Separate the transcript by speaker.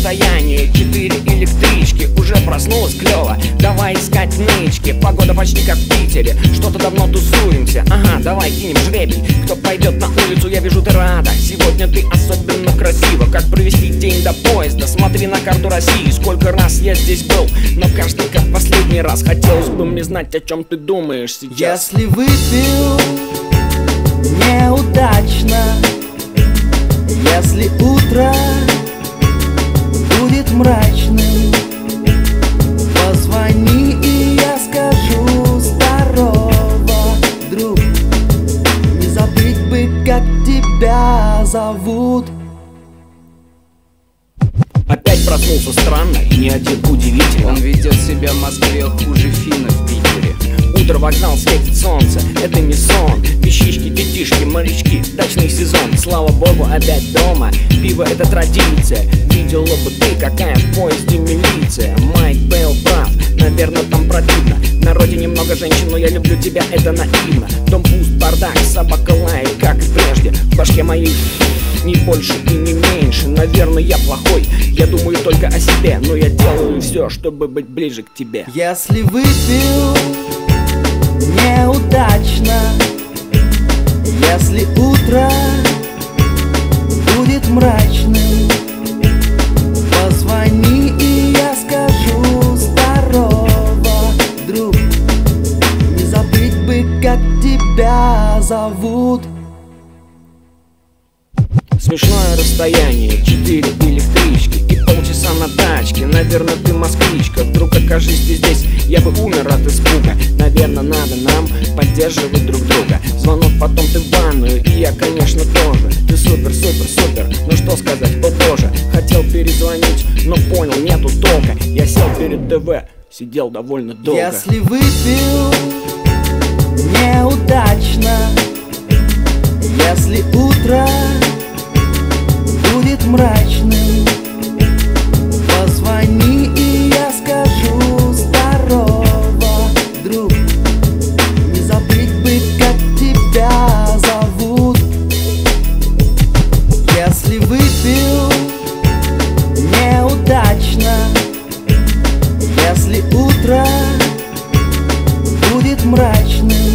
Speaker 1: расстояние, 4 электрички. Уже проснулась клёво, давай искать нычки. Погода почти как в Питере, что-то давно тусуемся. Ага, давай кинем жребий, кто пойдет на улицу, я вижу, ты рада. Сегодня ты особенно красива. Как провести день до поезда? Смотри на карту России, сколько раз я здесь был, но кажется, как последний раз. Хотелось бы мне знать, о чем ты думаешь сейчас.
Speaker 2: Если выпил неудачно, если утро будет мрачным, позвони, и я скажу: здорово, друг. Не забыть бы, как тебя зовут.
Speaker 1: Опять проснулся странно и не один, удивительно.
Speaker 3: Он ведет себя в Москве хуже финна в Питере.
Speaker 1: Утро, вокзал, светит солнце, это не сон. Вещички, детишки, морячки, дачный сезон. Слава богу, опять дома, пиво это традиция. Видела бы ты, какая в поезде милиция. Майк Бейл прав, наверное там противно. На родине много женщин, но я люблю тебя, это наивно. Дом пуст, бардак, собака лает, как и прежде. В башке моей не больше и не меньше. Наверное, я плохой, я думаю только о себе, но я делаю все, чтобы быть ближе к тебе.
Speaker 2: Если выпил неудачно, если утро будет мрачным, позвони, и я скажу: здорово, друг. Не забыть бы, как тебя зовут.
Speaker 1: Смешное расстояние, 4 электрички и полчаса на тачке. Наверное, ты москвичка, вдруг окажись ты здесь, я бы умер от испуга. Наверное, надо нам поддерживать друг друга. Звонок, потом ты в ванную, и я, конечно, тоже. Ты супер, супер, супер, ну что сказать, о боже. Хотел перезвонить, но понял, нету толка. Я сел перед ТВ, сидел довольно долго.
Speaker 2: Если выпил неудачно, если утро будет мрачным, позвони, и я скажу: здорово, друг. Не забыть бы, как тебя зовут. Если выпил неудачно, если утро будет мрачным,